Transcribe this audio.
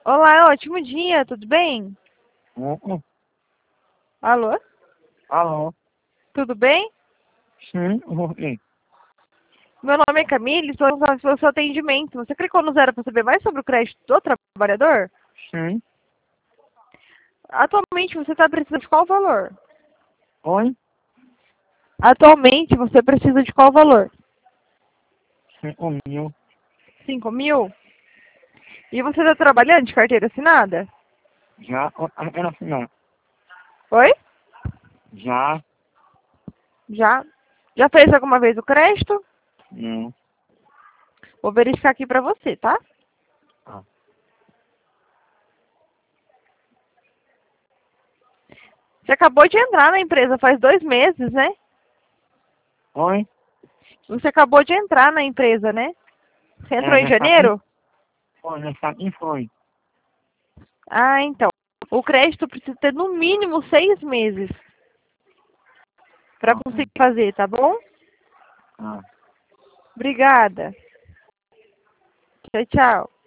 Olá, ótimo dia, tudo bem? Alô? Alô? Tudo bem? Sim, sim. Meu nome é Camille, estou no seu atendimento. Você clicou no zero para saber mais sobre o crédito do trabalhador? Sim. Atualmente você está precisando de qual valor? Oi? Atualmente você precisa de qual valor? 5.000. 5.000? E você está trabalhando de carteira assinada? Já, era assim, não. Oi? Já, Já? Já fez alguma vez o crédito? não. Vou verificar aqui para você, tá? Ah. Você acabou de entrar na empresa faz 2 meses, né? Oi? Você acabou de entrar na empresa, né? Você entrou em Nessa aqui janeiro? foi, nessa aqui foi. Ah, então. O crédito precisa ter no mínimo 6 meses para Ah, conseguir fazer, tá bom? ah. Obrigada. Tchau, tchau.